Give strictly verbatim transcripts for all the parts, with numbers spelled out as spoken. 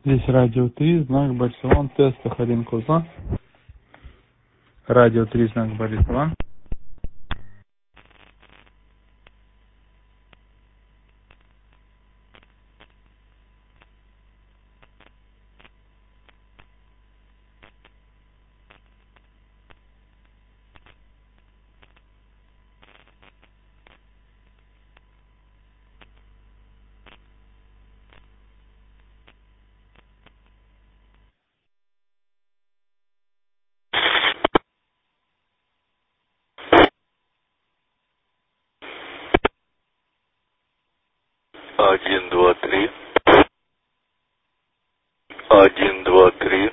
Здесь радио три, знак Барселон, тест один Куза. Радио три, знак Барселон. Один, два, три. Один, два, три.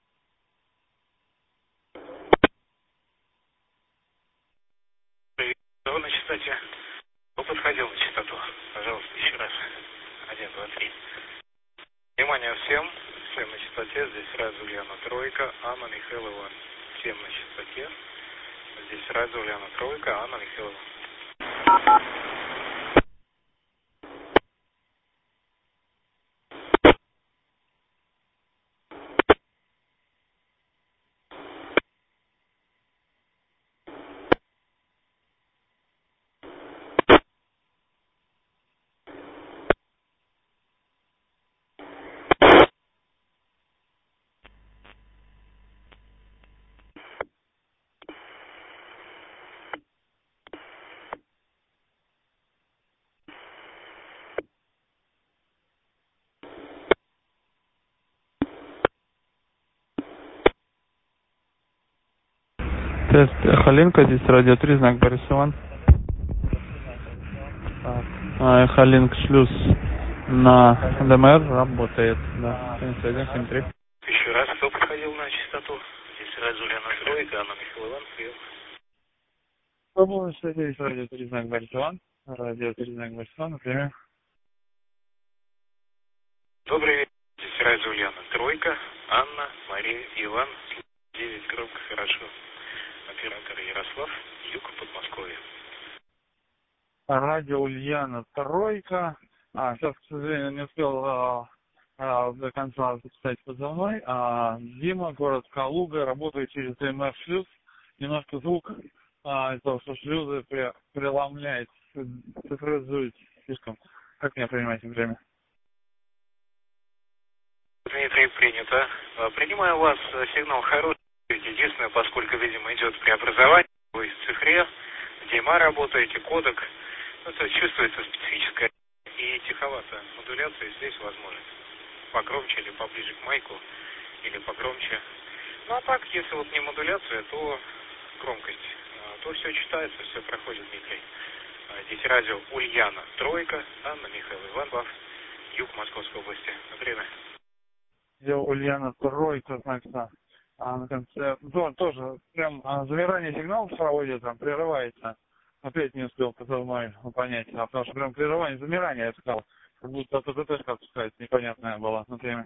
Кто на частоте? Кто подходил на частоту? Пожалуйста, еще раз. Один, два, три. Внимание всем. Всем на частоте. Здесь радио Ульяна Тройка, Анна Михайлова. Всем на частоте. Здесь радио Ульяна Тройка, Анна Михайлова. Тест Халинка, здесь радио три, знак Барселон. А, Халинк шлюз на ДМР работает. Да, семьдесят один семьдесят три. Еще раз, кто подходил на частоту? Здесь радио Ульяна Тройка, Анна Михайлова. Прием. По-моему, здесь радио три, знак Барселон. Радио три, знак Барселон, например. Добрый вечер. Здесь радио Ульяна Тройка, Анна, Мария, Иван. девять, громко, хорошо. Оператор Ярослав, юг, Подмосковье. Радио Ульяна Тройка. А, сейчас, к сожалению, не успел а, а, до конца записать позывной. А, Дима, город Калуга, работает через ДМР шлюз. Немножко звук а, из-за того, что шлюзы при, преломляет, цифровизует слишком. Как меня принимать время? Дмитрий, принято. Принимаю у вас сигнал хороший. Единственное, поскольку, видимо, идет преобразование, вы в цифре, ди эм а работаете, кодек, ну, то есть чувствуется специфическая и тиховатая модуляция здесь возможна. Погромче или поближе к майку, или погромче. Ну, а так, если вот не модуляция, то громкость, то все читается, все проходит, Дмитрий. Здесь радио Ульяна Тройка, Анна Михайлова, Иван Бав, юг Московской области. Время. Где Ульяна Тройка, значит, а на конце, то, тоже прям а, замирание сигналов проводит, там, прерывается. Опять не успел позывной понять, а потому что прям прерывание, замирание, я сказал. Как будто ТТТ отпускается, непонятное было на время.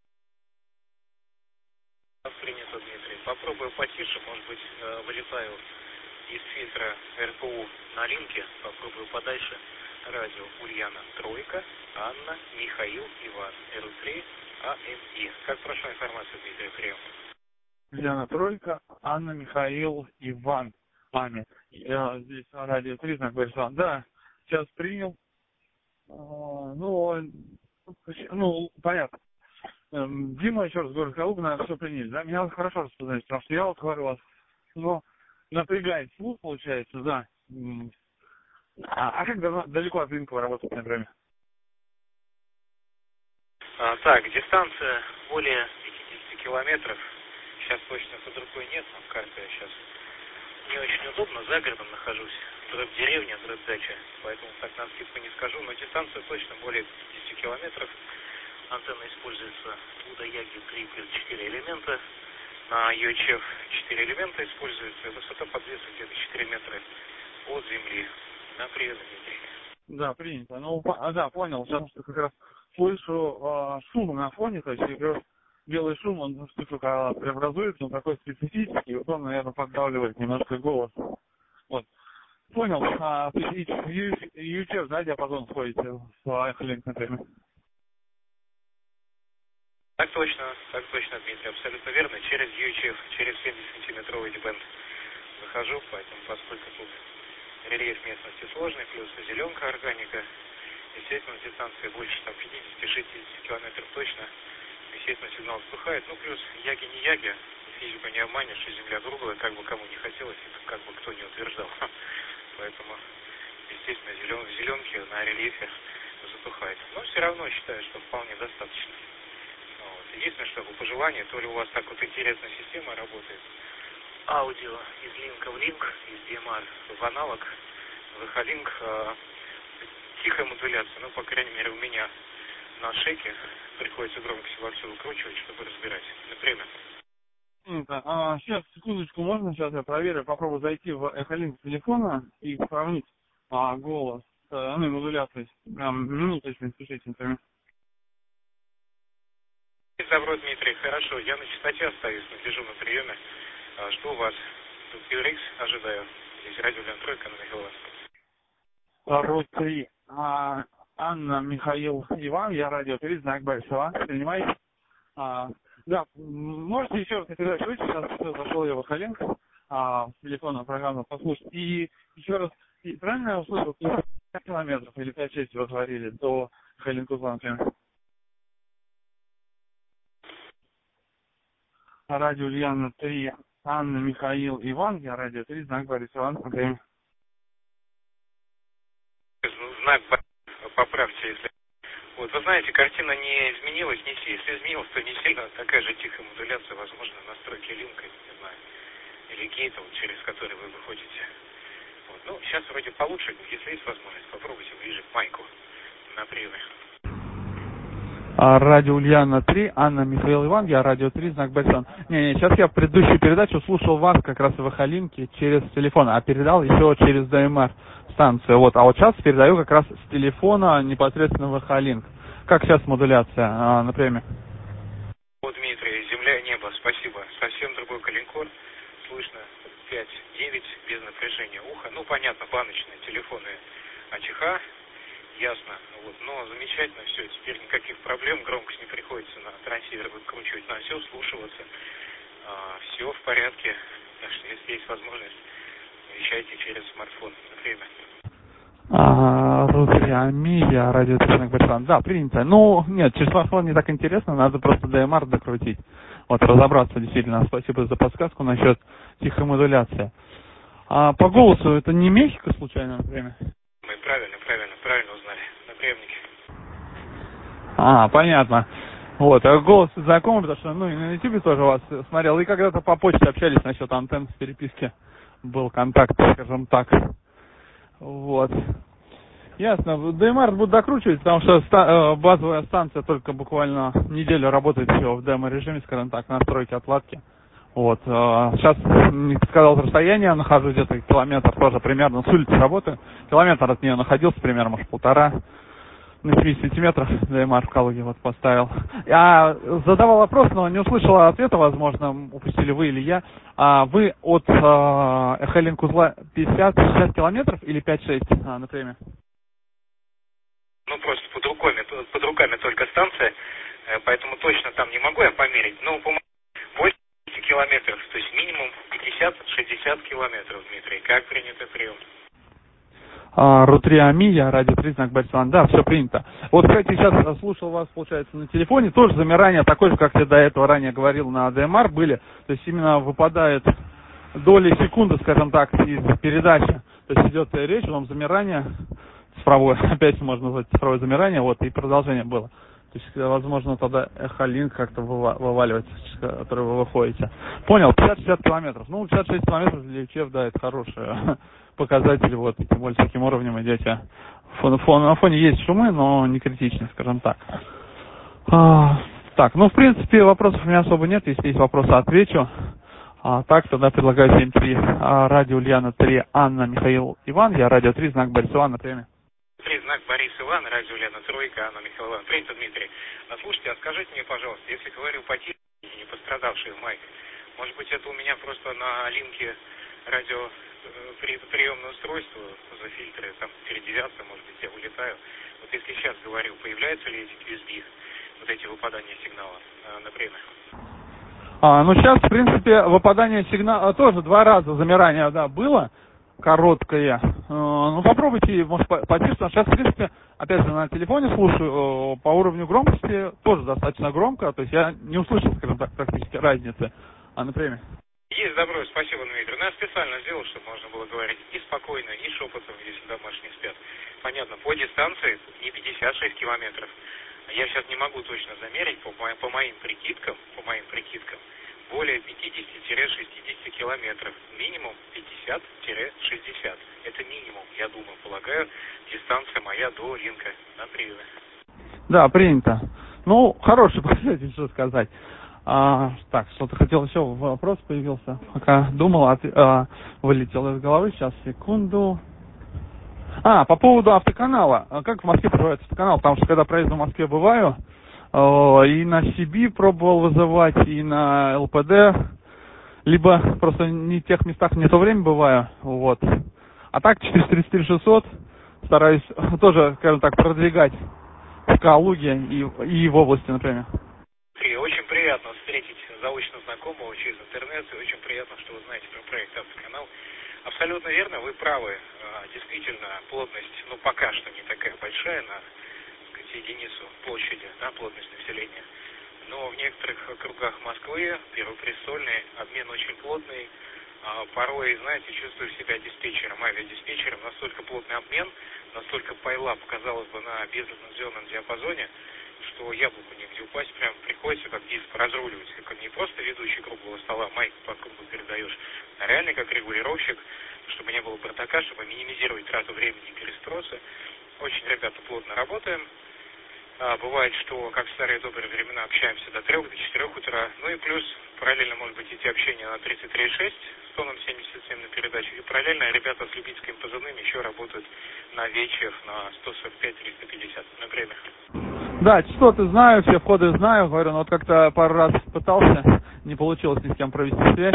Принято, Дмитрий. Попробую потише, может быть, вылетаю из фильтра эр пэ у на линке, попробую подальше. Радио Ульяна Тройка, Анна, Михаил, Иван, эр три, а эм и. Как прошла информация, Дмитрий, прием? Ульяна Тройка, Анна, Михаил, Иван. Ами. Я здесь радио три, знак Барселон. Да, сейчас принял. А, ну, ну, понятно. Эм, Дима, еще раз говорю, Калуга, наверное, все приняли. Да, меня хорошо распознать, потому что я вот говорю вас, ну, напрягает слух, получается, да. М. А, а как давно- далеко от рынка вы работаете, например? А, так, дистанция более пятидесяти километров. Сейчас точно под рукой нет, но карта я сейчас не очень удобно, за городом нахожусь. Дробь деревня, дробь дача, поэтому так на скидку не скажу, но дистанция точно более пятидесяти километров. Антенна используется у Даяги три плюс четыре элемента. На ю эйч эф четыре элемента используется. Высота подвеса где-то четыре метра от земли. На прием, Дмитрий. Да, принято. Ну, по- а, да, понял. Потому что как раз слышу э, шум на фоне, то есть как раз белый шум, он ну, слышу, когда преобразуется, он такой специфический, вот он, наверное, поддавливает немножко голос. Вот. Понял. А в ю эйч эф, да, диапазон входите в Эхолинк, например? Так точно, так точно, Дмитрий, абсолютно верно. Через ю эйч эф, через семидесятисантиметровый дебенд захожу, поэтому поскольку тут рельеф местности сложный, плюс зеленка органика, естественно, дистанция больше там пятидесяти-шестидесяти километров точно, естественно, сигнал вспыхает. Ну, плюс яги не яги, физику не обманешь, и земля круглая, как бы кому не хотелось, это как бы кто не утверждал. Поэтому, естественно, зелен, зеленки на рельефе затухает. Но все равно считаю, что вполне достаточно. Вот. Единственное, что по пожеланию, то ли у вас так вот интересная система работает, аудио из линка в линк, из ди эм ар в аналог, в эхолинк, э, тихая модуляция, ну, по крайней мере, у меня на шейке приходится громкость вовсю выкручивать, чтобы разбирать. Например. А, сейчас, секундочку, можно сейчас я проверю, попробую зайти в эхолинк телефона и сравнить а, голос, а, ну и модуляцию. Прям минуточку, не спешите, например. Добро, Дмитрий, хорошо, я на частоте остаюсь, на дежурном приеме. А, что у вас? Тут ю эр икс ожидаю. Здесь радио Леон Тройка на Михайлове. Ру три. А, Анна, Михаил, Иван, я радио три, знак большого. Принимаете? А, да, можете еще раз, если дальше выйти, сейчас зашел я в эхолинк, а, с телефона программу послушать. И еще раз, и правильно я услышал, пять километров или пять-шесть вы говорили до эхолинка Узла, например? Радио Ульяна три, Анна, Михаил, Иван, я радио три, знак Борис Иван, время. Знак поправьте, если... Вот, вы знаете, картина не изменилась, не если изменилась, то не сильно такая же тихая модуляция, возможно, настройки линка, не знаю, или гейта, вот, через который вы выходите. Вот, ну, сейчас вроде получше, если есть возможность, попробуйте ближе к майку на приеме. Радио Ульяна три, Анна, Михаил, Иван, я радио три, знак Бальсон. Не, не, сейчас я в предыдущую передачу слушал вас как раз в эхолинке через телефон, а передал еще через ди эм ар станцию. Вот, а вот сейчас передаю как раз с телефона непосредственно в эхолинк. Как сейчас модуляция а, на приеме? Вот, Дмитрий, земля и небо, спасибо. Совсем другой калинкор, слышно пять-девять без напряжения уха. Ну, понятно, баночные телефоны АЧХ. Ясно. Вот. Но замечательно все. Теперь никаких проблем. Громкость не приходится на трансивер выкручивать, на все, слушиваться. А, все в порядке. Так что, если есть возможность, вещайте через смартфон. Время. А, Русриамия, радио Тринок Бальсан. Да, принято. Ну, нет, через смартфон не так интересно, надо просто ди эм ар докрутить. Вот, разобраться действительно. Спасибо за подсказку насчет тихой модуляции. А по голосу это не Мехико случайно время? Мы правильно, правильно, правильно узнали. На приемнике. А, понятно. Вот, а голос знакомый, потому что, ну, и на ютубе тоже вас смотрел, и когда-то по почте общались насчет антенн с переписки. Был контакт, скажем так. Вот. Ясно. ди эм ар будут докручивать, потому что ста- базовая станция только буквально неделю работает все в демо-режиме, скажем так, настройки отладки. Вот. Сейчас не сказал расстояние, нахожусь где-то километр тоже примерно с улицы работаю. Километр от нее находился, примерно, может, полтора. На семидесяти сантиметрах ди эм ар в Калуге вот поставил. Я задавал вопрос, но не услышал ответа, возможно, упустили вы или я. А вы от э, эхолинк узла пятьдесят-шестьдесят километров или пять-шесть а, на время? Ну, просто под руками, под руками только станция, поэтому точно там не могу я померить. Но по восемьдесят километров, то есть минимум пятьдесят-шестьдесят километров, Дмитрий. Как принято прием? Рутриамия, радио три, знак Бальсан. Да, все принято. Вот, кстати, сейчас слушал вас, получается, на телефоне. Тоже замирание такое же, как я до этого ранее говорил, на ди эм ар были. То есть именно выпадает доли секунды, скажем так, из передачи. То есть идет речь, вам замирание цифровое, опять можно назвать цифровое замирание, вот, и продолжение было. То есть, возможно, тогда эхолинк как-то вываливается, с которого вы выходите. Понял, пятьдесят-шестьдесят километров. Ну, пятьдесят шесть километров для ЮЧФ, да, это хороший показатель, вот, и тем более с таким уровнем идете. Фон, фон, на фоне есть шумы, но не критичные, скажем так. А, так, ну, в принципе, вопросов у меня особо нет. Если есть вопросы, отвечу. А, так, тогда предлагаю семь три. А, радио Ульяна три, Анна, Михаил, Иван. Я радио три, знак Борис Иван, на время. три, знак Борис Иван, радио Ульяна Тройка, Анна, Михаил Иван. Принято, Дмитрий. А, слушайте, а скажите мне, пожалуйста, если говорю по теме, не пострадавший майк, может быть, это у меня просто на линке радио при, приемное устройство за фильтры, там, передевятся, может быть, я улетаю. Вот если сейчас говорю, появляются ли эти ю эс би, вот эти выпадания сигнала на время? А, ну, сейчас, в принципе, выпадание сигнала тоже два раза замирание, да, было короткое. Ну, попробуйте, может, потише. Сейчас, в принципе, опять же, на телефоне слушаю, по уровню громкости тоже достаточно громко, то есть я не услышал, скажем так, практически разницы. А на время? Есть, добро, спасибо, Дмитрий. Ну, я специально сделал, чтобы можно было говорить и спокойно, и шепотом, если домашние спят. Понятно, по дистанции не пятьдесят шесть километров. Я сейчас не могу точно замерить, по, по моим прикидкам, по моим прикидкам, более пятьдесят-шестьдесят километров. Минимум пятьдесят-шестьдесят. Это минимум, я думаю, полагаю, дистанция моя до рынка на приеме. Да, принято. Ну, хороший показатель, что сказать. А, так, что-то хотел еще, вопрос появился. Пока думал, от, а, вылетел из головы. Сейчас, секунду. А, по поводу автоканала. Как в Москве проводится автоканал? Потому что когда проезд в Москве бываю, и на си би пробовал вызывать, и на эл пэ дэ, либо просто не в тех местах не в то время бываю, вот. А так четыреста тридцать три шестьсот стараюсь тоже, скажем так, продвигать в Калуге и, и в области, например. Очень приятно встретить заочно знакомого через интернет, и очень приятно, что вы знаете про проект «Автоканал». Абсолютно верно, вы правы. Действительно, плотность, ну, пока что не такая большая на, так сказать, единицу площади, да, плотность населения. Но в некоторых округах Москвы, Первопрестольный, обмен очень плотный. Порой, знаете, чувствую себя диспетчером, авиадиспетчером. Настолько плотный обмен, настолько пайлап, казалось бы, на безлицензионном диапазоне, что яблоку негде упасть, прям приходится как диск разруливать, как не просто ведущий круглого стола, майк по кругу передаешь, а реально как регулировщик, чтобы не было бардака, чтобы минимизировать трату времени и перестроиться. Очень, ребята, плотно работаем. А, бывает, что, как в старые добрые времена, общаемся до трех, до четырех утра. Ну и плюс, параллельно, может быть, идти общение на тридцать три и шесть с тоном семьдесят семь на передаче. И параллельно ребята с любительским позывным еще работают на вечер на сто сорок пять - триста пятьдесят, например. Да, частоты знаю, все входы знаю, говорю, но вот как-то пару раз пытался, не получилось ни с кем провести связь.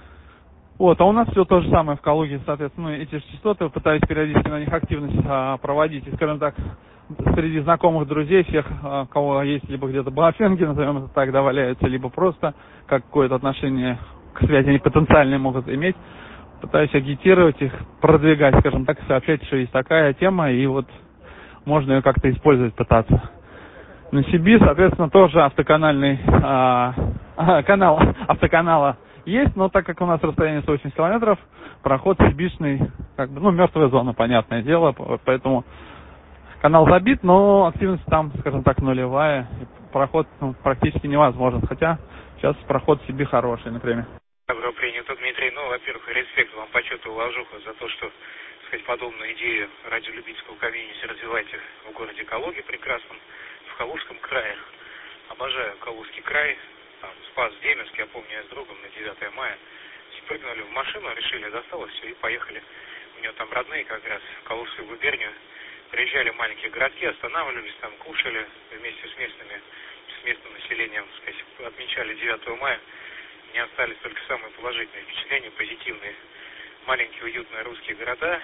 Вот, а у нас все то же самое в Калуге, соответственно, ну, эти же частоты, пытаюсь периодически на них активность а, проводить, и, скажем так, среди знакомых друзей, всех, а, кого есть либо где-то бафенги, назовем это так, да, валяются, либо просто какое-то отношение к связи они потенциальные могут иметь, пытаюсь агитировать их, продвигать, скажем так, сообщать, что есть такая тема, и вот можно ее как-то использовать, пытаться. На си би, соответственно, тоже автоканальный а, а, канал автоканала есть, но так как у нас расстояние сто восемьдесят километров, проход сибишный, как бы, ну, мертвая зона, понятное дело, поэтому канал забит, но активность там, скажем так, нулевая, проход ну, практически невозможен, хотя сейчас проход в Сиби хороший, например. Добро принято, Дмитрий. Ну, во-первых, респект вам, почет и уважуха за то, что, так сказать, подобную идею радиолюбительского комьюнити развиваете в городе Калуге прекрасном, в Калужском крае. Обожаю Калужский край. Там, Спас-Деменск, я помню, я с другом на девятое мая спрыгнули в машину, решили, досталось все и поехали. У него там родные как раз в Калужскую губернию. Приезжали в маленькие городки, останавливались там, кушали вместе с местными, с местным населением, так сказать, отмечали девятого мая. Мне остались только самые положительные впечатления, позитивные. Маленькие уютные русские города.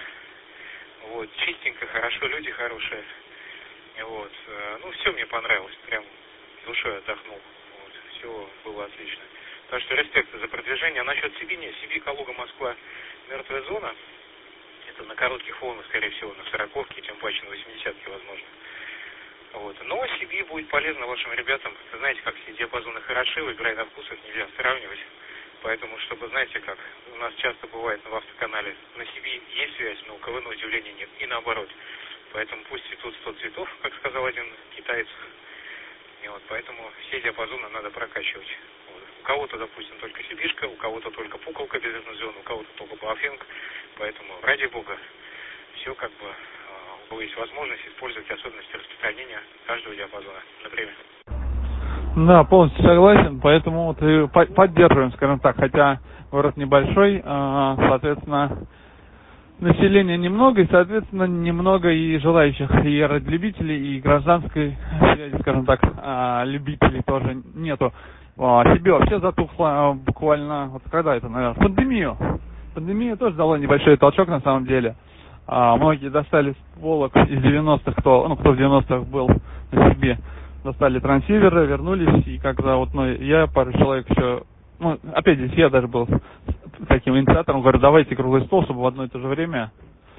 Вот, чистенько, хорошо, люди хорошие. Вот. Ну, все мне понравилось, прям душой отдохнул. Вот. Все было отлично. Так что респект за продвижение. А насчет Сиби, не, Сиби, Калуга, Москва, мертвая зона. Это на коротких волнах, скорее всего, на сороковке, тем паче на восьмидесятке, возможно. Вот. Но Сиби будет полезно вашим ребятам. Знаете, как все диапазоны хороши, играя на вкусах нельзя сравнивать. Поэтому, чтобы, знаете как, у нас часто бывает в автоканале, на Сиби есть связь, но у кого на удивление нет. И наоборот. Поэтому пусть цветут сто цветов, как сказал один китаец. И вот, поэтому все диапазоны надо прокачивать. Вот. У кого-то, допустим, только сибишка, у кого-то только пуколка без зоны, у кого-то только бафинг. Поэтому, ради бога, все как бы, у кого есть возможность использовать особенности распространения каждого диапазона, например. Да, полностью согласен, поэтому вот и поддерживаем, скажем так, хотя город небольшой, соответственно, населения немного, и, соответственно, немного и желающих, и радиолюбителей, и гражданской связи, скажем так, любителей тоже нету. Себе вообще затухло буквально, вот когда это, наверное, в пандемию. Пандемия тоже дала небольшой толчок на самом деле. Многие достали с полок из девяностых, кто, ну, кто в девяностых был на себе. достали трансиверы, вернулись, и когда вот, ну, я, пару человек еще, ну, опять здесь я даже был таким инициатором, говорю, давайте круглый стол, чтобы в одно и то же время.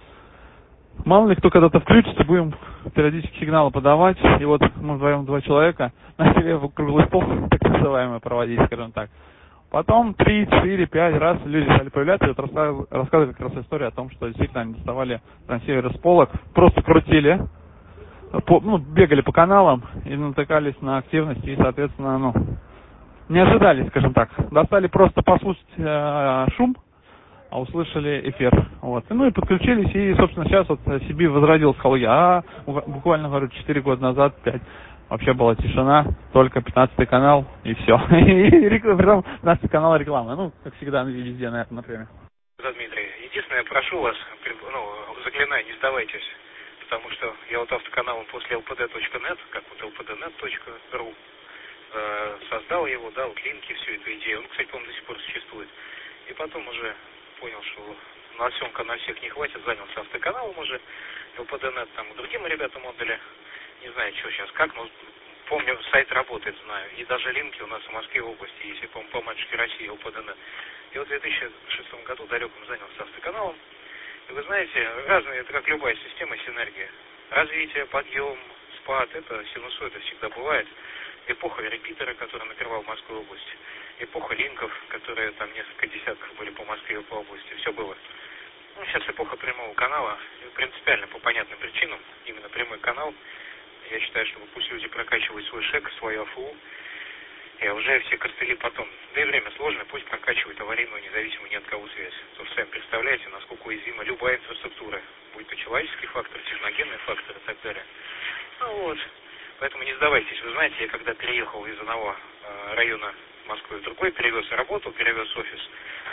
Мало ли кто когда-то включится, будем периодически сигналы подавать, и вот мы вдвоем два человека начали круглый стол, так называемый, проводить, скажем так. Потом три, четыре, пять раз люди стали появляться, и вот рассказывали, рассказывали как раз историю о том, что действительно они доставали трансиверы с полок, просто крутили, по, ну, бегали по каналам и натыкались на активность, и, соответственно, ну, не ожидали, скажем так. Достали просто послушать э, шум, а услышали эфир. Вот. Ну и подключились, и, собственно, сейчас вот Сиби возродил психологию. А буквально, говорю, четыре года назад, пять, вообще была тишина, только пятнадцатый канал, и все. И реклама, пятнадцатый канал рекламы. Ну, как всегда, везде, наверное, например. Дмитрий, единственное, прошу вас, ну, заклинаю, не сдавайтесь, потому что я вот автоканалом после эл пэ дэ точка нет, как вот эл пэ дэ нет точка ру, э, создал его, дал линки, всю эту идею. Он, кстати, по-моему, до сих пор существует. И потом уже понял, что на съемка на всех не хватит, занялся автоканалом уже, эл пэ дэ точка нет там другим ребятам отдали, не знаю, что сейчас, как, но помню, сайт работает, знаю, и даже линки у нас в Москве области есть, по-моему, по матушке России, эл пэ дэ точка нет. И вот в две тысячи шестом году далеком занялся автоканалом. И вы знаете, разные, это как любая система, синергия. Развитие, подъем, спад, это синусоида всегда бывает. Эпоха репитера, которая накрывала Москву область. Эпоха линков, которые там несколько десятков были по Москве и по области. Все было. Ну, сейчас эпоха прямого канала. И принципиально по понятным причинам. Именно прямой канал. Я считаю, что пусть люди прокачивают свой ШЭК, свою АФУ. И уже все костыли потом. Да и время сложное, пусть прокачивают аварийную, независимую ни от кого связь. Потому что сами представляете, насколько уязвима любая инфраструктура. Будь то человеческий фактор, техногенный фактор и так далее. Ну вот. Поэтому не сдавайтесь. Вы знаете, я когда переехал из одного э, района Москвы в другой, перевез работу, перевез офис.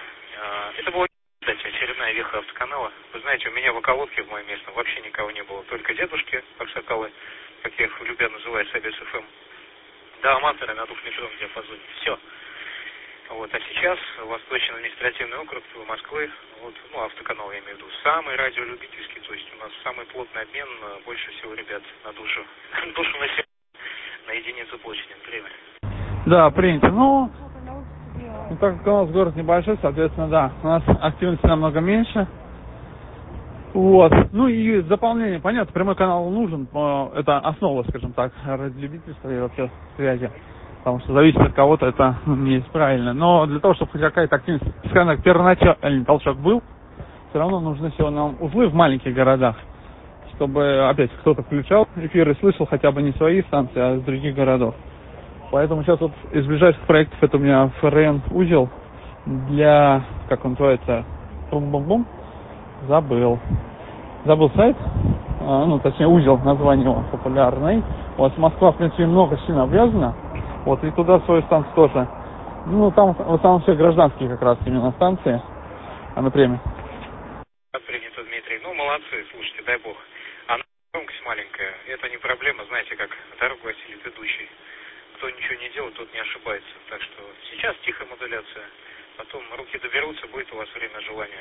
Э, это была, кстати, очередная веха автоканала. Вы знаете, у меня в околотке в моем местном вообще никого не было. Только дедушки, аксакалы, как я их любя называю, Собес эф эм. Да, аматоры на двухметровом диапазоне. Все. Вот. А сейчас Восточный административный округ Москвы, вот, ну, автоканал я имею в виду, самый радиолюбительский, то есть у нас самый плотный обмен, больше всего ребят на душу, душу населения, на единицу площади, например. Да, принято. Ну, ну, так как у нас город небольшой, соответственно, да, у нас активности намного меньше. Вот. Ну и заполнение, понятно, прямой канал нужен, это основа, скажем так, радиолюбительства и вообще связи. Потому что зависит от кого-то, это не есть правильно. Но для того, чтобы хоть какая-то активность, скажем так, первоначальный толчок был, все равно нужны всего нам узлы в маленьких городах, чтобы опять кто-то включал эфир и слышал хотя бы не свои станции, а из других городов. Поэтому сейчас вот из ближайших проектов это у меня эф эр эн узел для, как он называется, бум-бум-бум, забыл. Забыл сайт, а, ну, точнее, узел, название его популярный. Вот Москва, в принципе, много сильно обвязана. Вот, и туда свою станцию тоже. Ну, там в основном все гражданские как раз именно станции, а например. Принято, Дмитрий. Ну, молодцы, слушайте, дай бог. А громкость маленькая, это не проблема, знаете, как дорогу осилит идущий. Кто ничего не делает, тот не ошибается. Так что сейчас тихая модуляция, потом руки доберутся, будет у вас время, желание.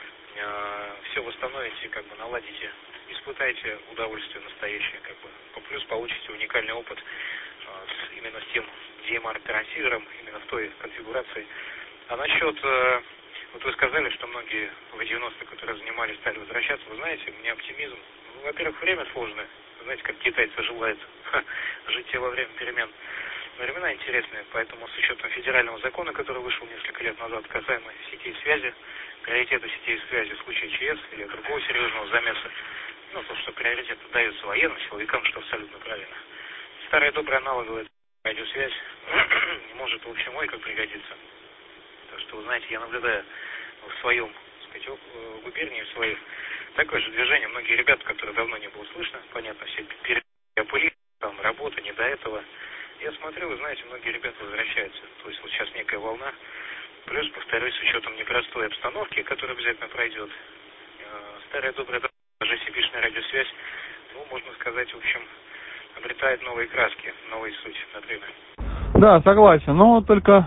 Все восстановите, как бы наладите, испытайте удовольствие настоящее, как бы. Плюс получите уникальный опыт с, именно с тем ди эм ар-трансивером, именно в той конфигурации. А насчет, вот вы сказали, что многие в девяностых, которые занимались, стали возвращаться. Вы знаете, у меня оптимизм. Ну, во-первых, время сложное. Вы знаете, как китайцы желают жить во время перемен. Времена интересные, поэтому с учетом федерального закона, который вышел несколько лет назад, касаемо сетей связи, приоритета сетей связи в случае ЧС или другого серьезного замеса, ну, то, что приоритет дается военным силовикам, что абсолютно правильно. Старая добрая аналоговая радиосвязь может в общем ой как пригодится. Так что, вы знаете, я наблюдаю в своем, так сказать, губернии, в своих, такое же движение. Многие ребята, которые давно не было слышно, понятно, все перепыли, там работа, не до этого. Я смотрю, вы знаете, многие ребята возвращаются. То есть вот сейчас некая волна. Плюс, повторюсь, с учетом непростой обстановки, которая обязательно пройдет, старая добрая даже сибишная радиосвязь, ну, можно сказать, в общем, обретает новые краски, новые суть, например. Да, согласен. Но только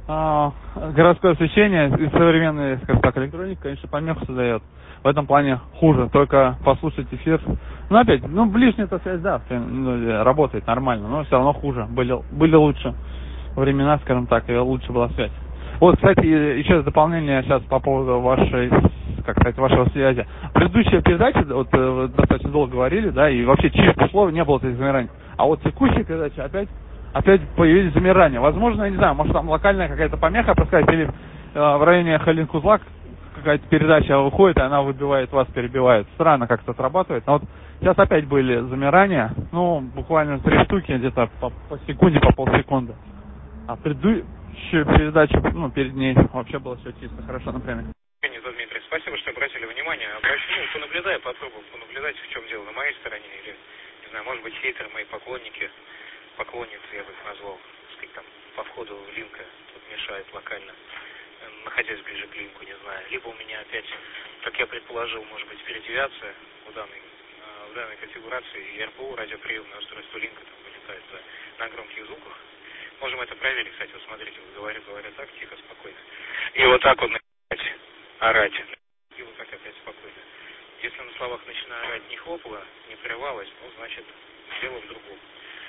а, городское освещение и современная, скажем так, электроника, конечно, помеху создает. В этом плане хуже, только послушать эфир. Ну, опять, ну, ближняя-то связь, да, работает нормально, но все равно хуже. Были, были лучше времена, скажем так, и лучше была связь. Вот, кстати, еще дополнение сейчас по поводу вашей, как сказать, вашего связи. Предыдущая передача, вот, вы достаточно долго говорили, да, и вообще чистых слов не было этих замираний. А вот текущая передача опять, опять появились замирания. Возможно, я не знаю, может там локальная какая-то помеха, происходит, или э, в районе Халин-Кузлак какая-то передача выходит, и она выбивает вас, перебивает. Странно как-то срабатывает. Но вот сейчас опять были замирания, ну, буквально три штуки, где-то по, по секунде, по полсекунды. А предыдущую передачу, ну, перед ней вообще было все чисто, хорошо, например. Дмитрий, спасибо, что обратили внимание. Обращу, ну, понаблюдай, попробую понаблюдать, в чем дело, на моей стороне, или, не знаю, может быть, хейтеры, мои поклонники, поклонницы, я бы их назвал, сказать, там, по входу в линка тут мешает локально, находясь ближе к линку, не знаю. Либо у меня опять, как я предположил, может быть, передевиация у данной, в данной конфигурации, и эр пэ у, радиоприемное устройство линка, там вылетает да, на громких звуках. Можем это проверить, кстати, вот смотрите, вот говорю, говорю так, тихо, спокойно. И вот так вот начинать орать. И вот так опять спокойно. Если на словах начинаю орать, не хлопало, не прервалось, ну, значит, дело в другом.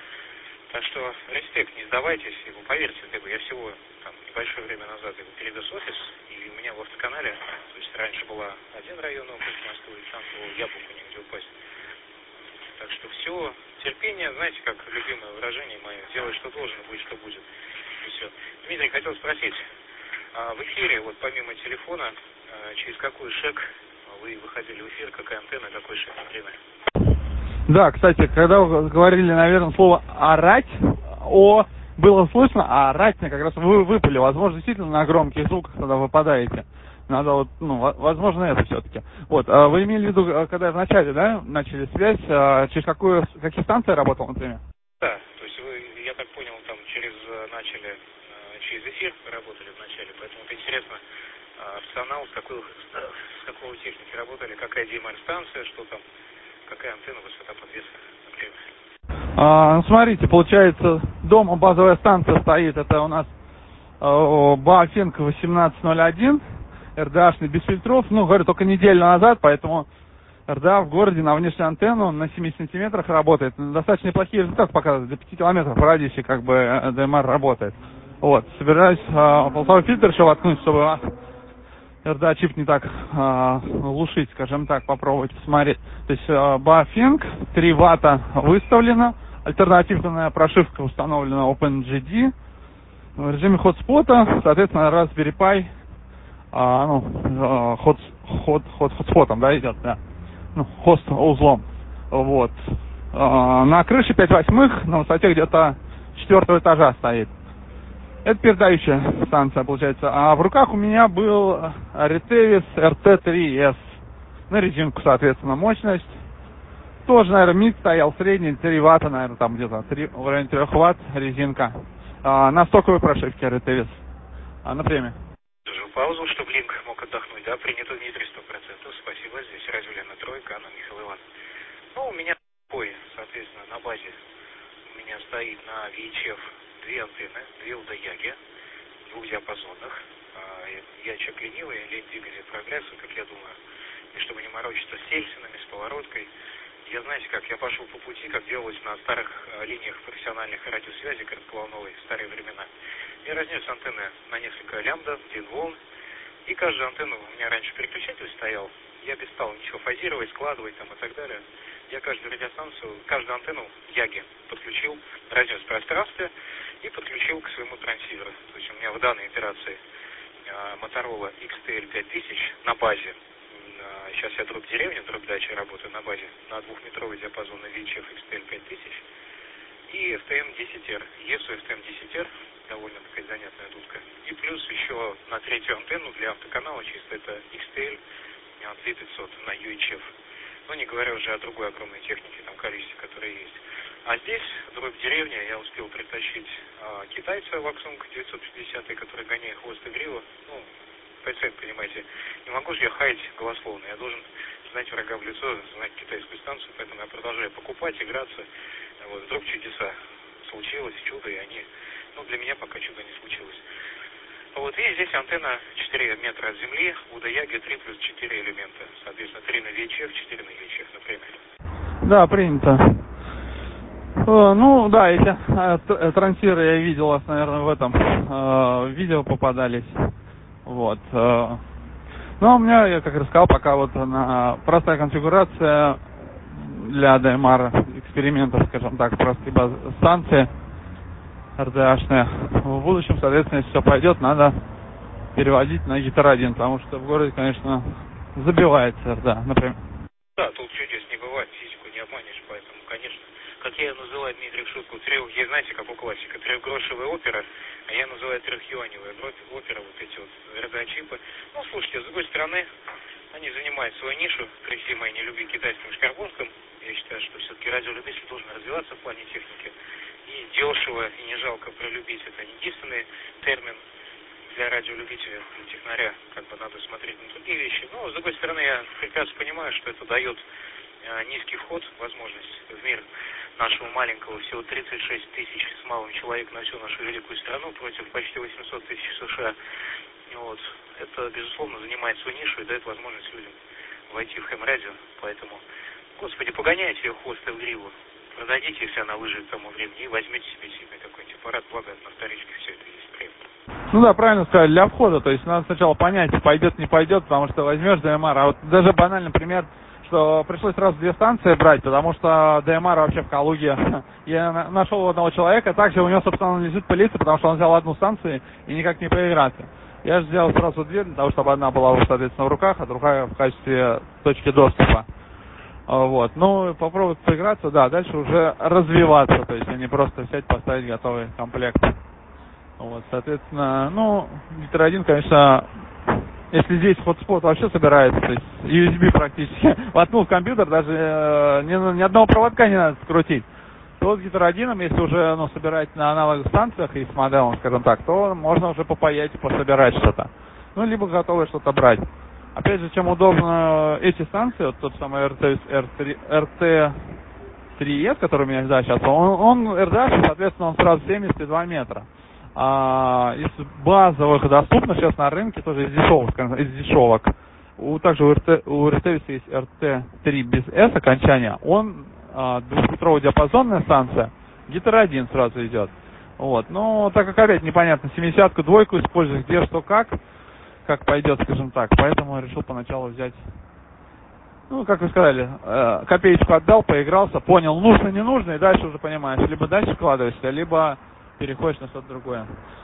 Так что, респект, не сдавайтесь, его, поверьте, как бы, я всего там небольшое время назад его перевез в офис, и у меня в автоканале, то есть раньше была один район около Москвы, и там было яблоку негде упасть. Так что все, терпение, знаете, как любимое выражение мое, делай, что должен, будет, что будет. И все. Дмитрий, хотел спросить, а в эфире, вот помимо телефона, через какой шек вы выходили в эфир, какая антенна, какой шек, например? Да, кстати, когда вы говорили, наверное, слово «орать», «о», было слышно, а «орать» как раз вы выпали. Возможно, действительно, на громких звуках тогда выпадаете. Надо вот, ну, возможно, это все-таки. Вот, а вы имели в виду, когда в начале, да, начали связь, через какую, какие станции работал, например? Да, то есть вы, я так понял, там через, начали, через эфир работали вначале, поэтому это интересно, опционал, с какой, с какого техники работали, какая ди эм эр-станция, что там, какая антенна, высота подвеса, например. А, ну, смотрите, получается, дома базовая станция стоит, это у нас Баофинк восемнадцать ноль один, эр дэ аш-ный без фильтров, ну, говорю, только неделю назад, поэтому эр дэ а в городе на внешнюю антенну на семи сантиметрах работает. Достаточно неплохие результаты показывают, до пяти километров в радиусе как бы ди эм эр работает. Вот, собираюсь а, полосовой фильтр еще воткнуть, чтобы эр дэ а-чип не так а, глушить, скажем так, попробовать посмотреть. То есть а, Баофинк, три ватта выставлено, альтернативная прошивка установлена OpenGD, в режиме хотспота, соответственно, Raspberry Pi, а, ну, хот, хот, хот, хотспотом, да, идет, да, ну, хост узлом, вот. А, на крыше пять восьмых, на высоте где-то четвертого этажа стоит. Это передающая станция, получается. А в руках у меня был Retevis эр тэ три эс. На резинку, соответственно, мощность. Тоже, наверное, мид стоял средний, три ватта, наверное, там где-то, три, в районе трех ватт резинка. А, на стоковой прошивке Retevis. А, на премии. Держу паузу, чтобы линк мог отдохнуть. Да, принято, Дмитрий, сто процентов. Спасибо. Здесь Радио Лена Тройка, Анна Михаил Иван. Ну, у меня такой, соответственно, на базе у меня стоит на ви эйч эф две антенны, две УДАЯГи, двухдиапазонных. Ячек ленивый, лень двигатель прогрессу, как я думаю. И чтобы не морочиться с сельсинами, с поворотной. Я, знаете как, я пошел по пути, как делалось на старых линиях профессиональных радиосвязи коротковолновой в старые времена. Я разнес антенны на несколько лямбда, длин волн. И каждую антенну, у меня раньше переключатель стоял. Я без стал ничего фазировать, складывать там и так далее. Я каждую радиостанцию, каждую антенну Яги подключил, разнес в пространстве и подключил к своему трансиверу. То есть у меня в данной операции Motorola икс ти эл пять тысяч на базе. Сейчас я дробь деревни, дробь дачи работаю на базе на двухметровый диапазон ви эйч эф икс ти эл пять тысяч и эф тэ эм десять эр. ЕСУ эф тэ эм десять эр, довольно такая занятная дудка. И плюс еще на третью антенну для автоканала чисто это икс ти эл две тысячи пятьсот на ю эйч эф. Ну, не говоря уже о другой огромной технике, там количестве, которое есть. А здесь, дробь деревня, я успел притащить а, китайца Ваксунг девятьсот пятьдесят, который гоняет хвост и гриву. Ну, сами понимаете, не могу же я хаять голословно. Я должен знать врага в лицо, знать китайскую станцию, поэтому я продолжаю покупать, играться. Вот, вдруг чудеса случилось, чудо, и они... Ну, для меня пока чудо не случилось. Вот, и здесь антенна четыре метра от земли, у Даяги три плюс четыре элемента. Соответственно, три на ви эйч эф, четыре на ви эйч эф, например. Да, принято. Э, ну, да, эти э, трансиры я видел вас, наверное, в этом э, видео попадались. Вот. Э, ну, у меня, я как рассказал, пока вот на простая конфигурация для ди эм ар экспериментов, скажем так, простые базы, станции эр дэ аш-ные. В будущем, соответственно, если все пойдет, надо переводить на гитар один, потому что в городе, конечно, забивается эр дэ, например. Да, тут чудес не бывает, физику не обманешь, поэтому, конечно, как я называю, Дмитрий, в шутку, трех, я, знаете, как у классика, трехгрошевая опера, а я называю трехюаневая опера, вот эти вот эр дэ-чипы. Ну, слушайте, с другой стороны, они занимают свою нишу, при всей моей нелюбви к китайским шкарбонкам. Я считаю, что все-таки радиолюбитель должен развиваться в плане техники. И дешево, и не жалко пролюбить. Это не единственный термин для радиолюбителя, для технаря. Как бы надо смотреть на другие вещи. Но, с другой стороны, я прекрасно понимаю, что это дает э, низкий вход, возможность в мир нашего маленького, всего тридцать шесть тысяч с малым человек на всю нашу великую страну против почти восемьсот тысяч США. Вот. Это, безусловно, занимает свою нишу и дает возможность людям войти в хэм-радио. Поэтому, господи, погоняйте ее хвост и в гриву, продадите, если она выживет к тому времени, и возьмите себе себе какой-нибудь аппарат, благо на вторичке все это есть. Привет. Ну да, правильно сказали, для входа, то есть надо сначала понять, пойдет, не пойдет, потому что возьмешь ди эм ар, а вот даже банальный пример, что пришлось сразу две станции брать, потому что ди эм ар вообще в Калуге. Я нашел у одного человека, также у него, собственно, лежит пылиться, потому что он взял одну станцию и никак не поиграться. Я же взял сразу две, для того, чтобы одна была, соответственно, в руках, а другая в качестве точки доступа. Вот. Ну, попробовать поиграться, да, дальше уже развиваться, то есть, а не просто взять, поставить готовый комплект. Вот, соответственно, ну, гитар один, конечно, если здесь хотспот вообще собирается, то есть ю эс би практически воткнул в компьютер, даже э, ни, ни одного проводка не надо скрутить, то вот гитар один, если уже, ну, собирать на аналоговых станциях и с моделом, скажем так, то можно уже попаять и пособирать что-то. Ну, либо готовое что-то брать. Опять же, чем удобно эти станции, вот тот самый эр тэ три эс, который у меня, да, сейчас, он, он эр дэ аш, соответственно, он сразу семьдесят и два метра. А, из базовых доступных сейчас на рынке, тоже из дешевых, из дешевок. У, также у эр тэ, у эр тэ есть эр тэ три без S окончания. Он а, двухметровая диапазонная станция, гитар один сразу идет. Вот. Но так как опять непонятно, семидесятку, двойку использовать, где, что, как, как пойдет, скажем так. Поэтому решил поначалу взять, ну, как вы сказали, э, копеечку отдал, поигрался, понял, нужно, не нужно, и дальше уже понимаешь, либо дальше вкладываешься, либо переходишь на что-то другое.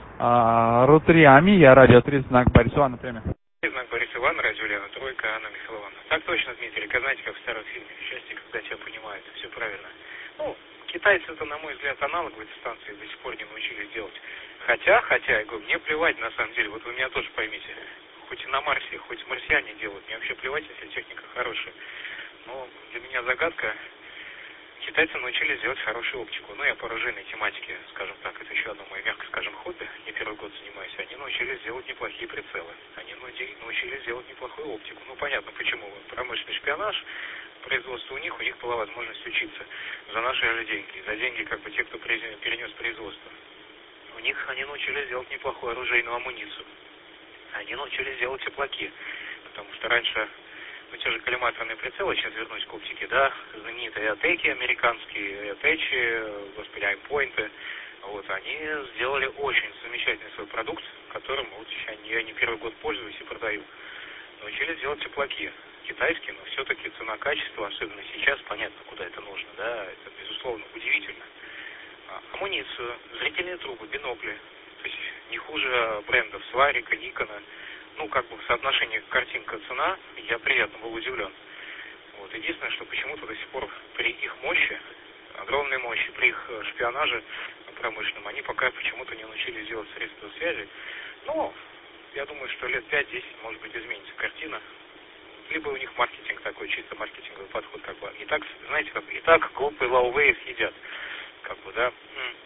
А, ру три АМИ, я радио три, знак Борис Иван, например. Знак Борис Иван, радио Лена Тройка, Анна Михайловна. Так точно, Дмитрий, как знаете, как в старом фильме, счастье, когда тебя понимают, все правильно. Ну, китайцы-то, на мой взгляд, аналоговые станции до сих пор не научились делать. Хотя, хотя, я говорю, мне плевать, на самом деле, вот вы меня тоже поймите, хоть и на Марсе, хоть марсиане делают, мне вообще плевать, если техника хорошая. Но для меня загадка, китайцы научились делать хорошую оптику. Ну, я по оружейной тематике, скажем так, это еще одно мое, мягко скажем, хобби, не первый год занимаюсь. Они научились делать неплохие прицелы. Они научились делать неплохую оптику. Ну, понятно, почему. Промышленный шпионаж, производство у них, у них была возможность учиться за наши же деньги. За деньги, как бы, те, кто перенес производство. У них они научились делать неплохую оружейную амуницию. Они научились делать теплаки. Потому что раньше, ну, те же коллиматорные прицелы, сейчас вернусь к оптике, да, знаменитые атеки американские, атечи, господи, аймпойнты, вот, они сделали очень замечательный свой продукт, которым вот я не первый год пользуюсь и продаю. Научились делать теплаки китайские, но все-таки цена-качество, особенно сейчас, понятно, куда это нужно, да, это, безусловно, удивительно. Амуницию, зрительные трубы, бинокли, то есть не хуже брендов Сварика, Никона. Ну, как бы в соотношении картинка-цена, я приятно был удивлен. Вот. Единственное, что почему-то до сих пор при их мощи, огромной мощи, при их шпионаже промышленном, они пока почему-то не научились делать средства связи. Но я думаю, что лет пять-десять, может быть, изменится картина. Либо у них маркетинг такой, чисто маркетинговый подход, как бы. И так, знаете, как и так глупые лаувеи съедят. Как бы, да.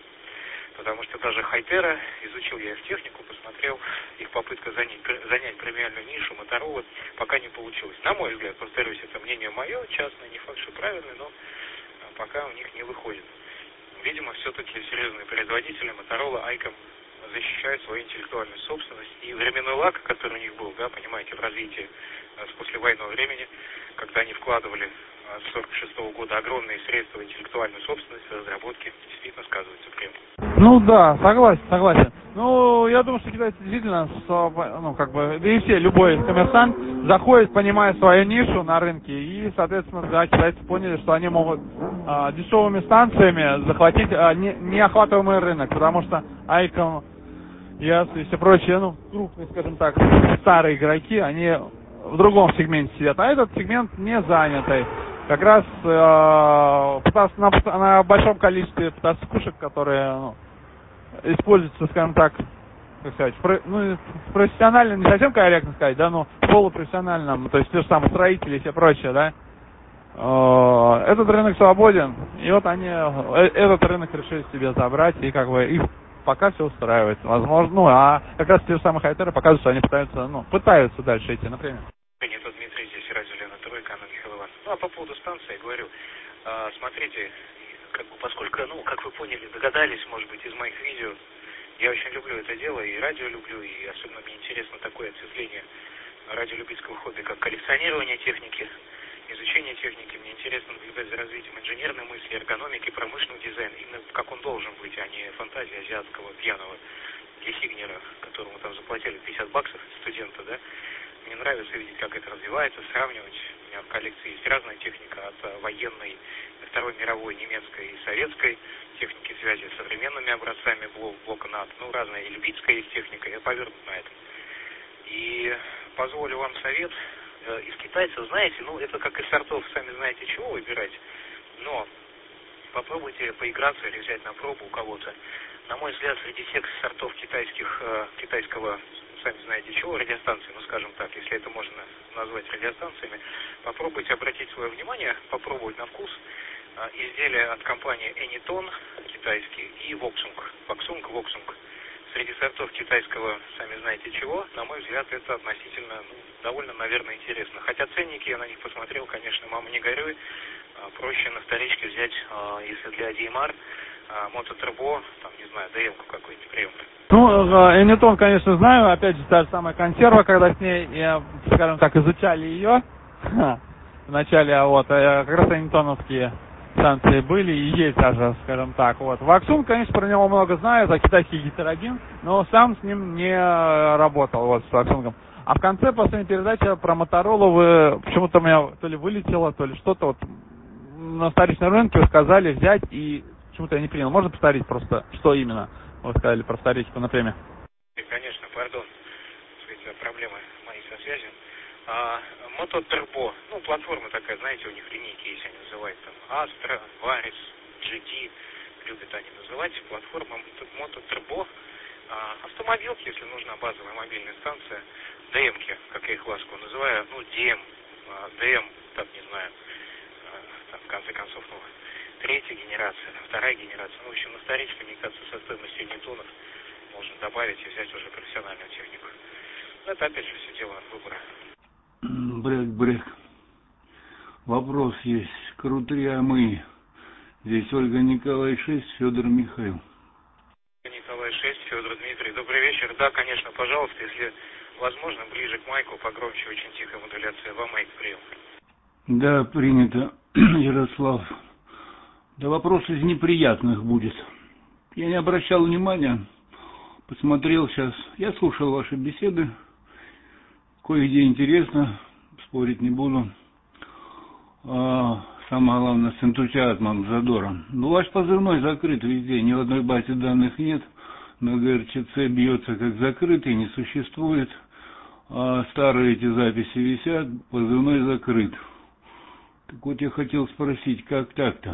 Потому что даже Хайтера, изучил я их технику, посмотрел, их попытка занять, занять премиальную нишу, Моторола, пока не получилось. На мой взгляд, повторюсь, это мнение мое, частное, не факт, что правильное, но пока у них не выходит. Видимо, все-таки серьезные производители, Моторола, Айком, защищают свою интеллектуальную собственность. И временной лак, который у них был, да, понимаете, в развитии с послевоенного времени, когда они вкладывали с сорок шестого года огромные средства в интеллектуальную собственность, разработки, действительно сказывается прям. Ну да, согласен, согласен. Ну, я думаю, что китайцы действительно, ну, как бы, да и все, любой коммерсант заходит, понимая свою нишу на рынке, и, соответственно, да, китайцы поняли, что они могут а, дешевыми станциями захватить а, не, неохватываемый рынок, потому что Айкон, Яс и все прочие, ну, крупные, скажем так, старые игроки, они в другом сегменте сидят, а этот сегмент не занятый. Как раз э, на, на большом количестве потаскушек, которые ну, используются, скажем так, как сказать, про, ну, профессионально, не совсем корректно сказать, да, но полупрофессиональном, то есть те же самые строители и все прочее, да. Э, этот рынок свободен, и вот они э, этот рынок решили себе забрать, и как бы их пока все устраивает. Возможно, ну, а как раз те же самые хайтеры показывают, что они пытаются, ну, пытаются дальше идти, например. Это Дмитрий, здесь радио Лена Тройка, Анна Михаил Ивановна. Ну, а по поводу станции я говорю, а, смотрите, как бы, поскольку, ну, как вы поняли, догадались, может быть, из моих видео, я очень люблю это дело, и радио люблю, и особенно мне интересно такое ответвление радиолюбительского хобби, как коллекционирование техники, изучение техники. Мне интересно наблюдать за развитием инженерной мысли, эргономики, промышленного дизайна, именно как он должен быть, а не фантазия азиатского пьяного Гессигнера, которому там заплатили пятьдесят баксов студента, да. Мне нравится видеть, как это развивается, сравнивать. У меня в коллекции есть разная техника, от военной, Второй мировой, немецкой и советской техники связи с современными образцами блока НАТО. Ну, разная и любительская есть техника, я повернут на это. И позволю вам совет. Из китайцев, знаете, ну, это как из сортов, сами знаете, чего выбирать, но попробуйте поиграться или взять на пробу у кого-то. На мой взгляд, среди всех сортов китайских, китайского, сами знаете чего, радиостанций, ну скажем так, если это можно назвать радиостанциями, попробуйте обратить свое внимание, попробовать на вкус изделия от компании Anyton китайские и Voxung, Voxung, Voxung. Среди сортов китайского, сами знаете чего, на мой взгляд, это относительно, ну, довольно, наверное, интересно. Хотя ценники я на них посмотрел, конечно, мама не горюй, проще на вторичке взять, если для ди эм ар, мототурбо, там, не знаю, ди эм-ку какой-нибудь прием. Ну, Anyton, конечно, знаю, опять же, та же самая консерва, когда с ней, я, скажем так, изучали ее, вначале, а вот, как раз Anytoновские станции были и есть даже, скажем так, вот. Voxung, конечно, про него много знаю, это китайский гетероген, но сам с ним не работал, вот, с Voxung. А в конце последней передачи про Моторолу вы, почему-то у меня то ли вылетело, то ли что-то, вот, на вторичном рынке вы сказали взять, и почему-то я не принял. Можно повторить просто, что именно вы сказали про вторичку на премию? Конечно, пардон, это проблемы моей со связью. А, Мототурбо, ну, платформа такая, знаете, у них линейки есть, они называют там Astra, Varis, джи ти, любят они называть, платформа Мототурбо, а, автомобилки, если нужна базовая мобильная станция, ди эм-ки, как я их ласково называю, ну, ди эм, а, ди эм, там, не знаю, а, там, в конце концов, ну, третья генерация, вторая генерация, ну, в общем, на вторичке, мне кажется, со стоимостью ньютонов можно добавить и взять уже профессиональную технику. Но это, опять же, все дело выбора. Брек, брек. Вопрос есть. Крутые мы. Здесь Ольга Николай шесть, Федор Михаил. Николай шесть, Федор Дмитрий. Добрый вечер. Да, конечно, пожалуйста, если возможно, ближе к майку, погромче, очень тихая модуляция. Вам майк прием. Да, принято, Ярослав. Да вопрос из неприятных будет. Я не обращал внимания, посмотрел сейчас. Я слушал ваши беседы. Кое-где интересно, спорить не буду. А, самое главное, с энтузиазмом, с задором. Ну, ваш позывной закрыт везде, ни в одной базе данных нет. На гэ эр че це бьется как закрытый, не существует. А старые эти записи висят, позывной закрыт. Так вот, я хотел спросить, как так-то?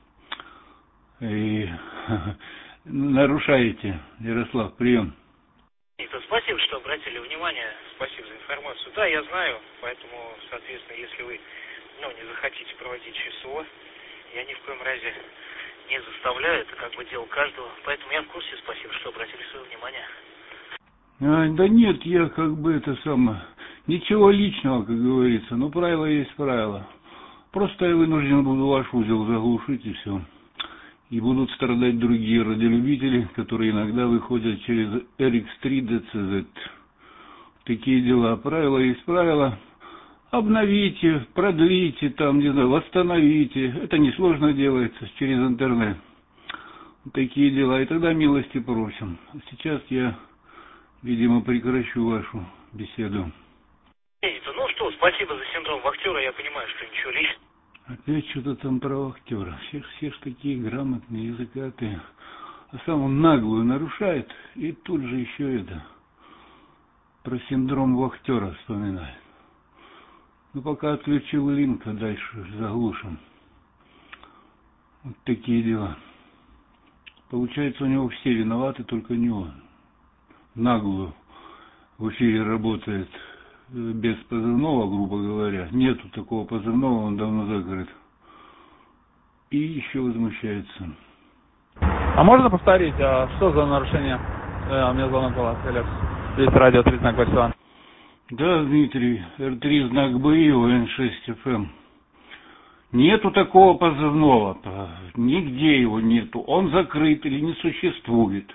И нарушаете, Ярослав, прием. Спасибо, что обратили внимание, спасибо за информацию. Да, я знаю, поэтому, соответственно, если вы ну, не захотите проводить ЧСО, я ни в коем разе не заставляю, это как бы дело каждого. Поэтому я в курсе, спасибо, что обратили свое внимание. А, да нет, я как бы это самое, ничего личного, как говорится, но правило есть правило. Просто я вынужден буду ваш узел заглушить и все. И будут страдать другие радиолюбители, которые иногда выходят через эр икс три ди си зет. Такие дела. Правила есть правила. Обновите, продлите, там, не знаю, восстановите. Это несложно делается через интернет. Такие дела. И тогда милости просим. Сейчас я, видимо, прекращу вашу беседу. Ну что, спасибо за синдром вахтера. Я понимаю, что ничего личного. Опять что-то там про вахтера. Все, все ж такие грамотные, языкатые. А сам он наглую нарушает. И тут же еще это... Про синдром вахтера вспоминает. Ну, пока отключил линк, а дальше заглушим. Вот такие дела. Получается, у него все виноваты, только не он. Наглую в эфире работает без позывного, грубо говоря. Нету такого позывного, он давно закрыт. И еще возмущается. А можно повторить, а что за нарушение? Э, у меня звонок был, Алекс. Здесь радио три знак Барселона. Да, Дмитрий, эр три знак БИ, о эн шесть эф эм. Нету такого позывного, нигде его нету. Он закрыт или не существует.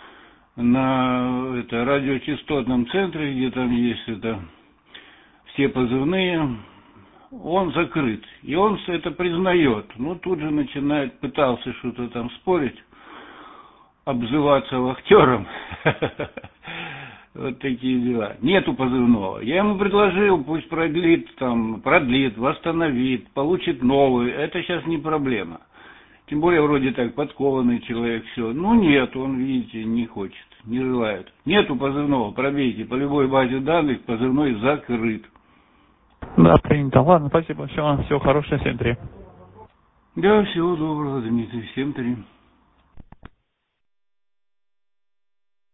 На это, радиочастотном центре, где там есть это, все позывные, он закрыт. И он это признает. Ну, тут же начинает, пытался что-то там спорить, обзываться вахтером. Вот такие дела. Нету позывного. Я ему предложил, пусть продлит, там, продлит, восстановит, получит новый. Это сейчас не проблема. Тем более, вроде так, подкованный человек, все. Ну, нет, он, видите, не хочет, не желает. Нету позывного, пробейте. По любой базе данных позывной закрыт. Да, принято. Ладно, спасибо. Всего, всего хорошего, семь три. Да, всего доброго, Дмитрий, семь три.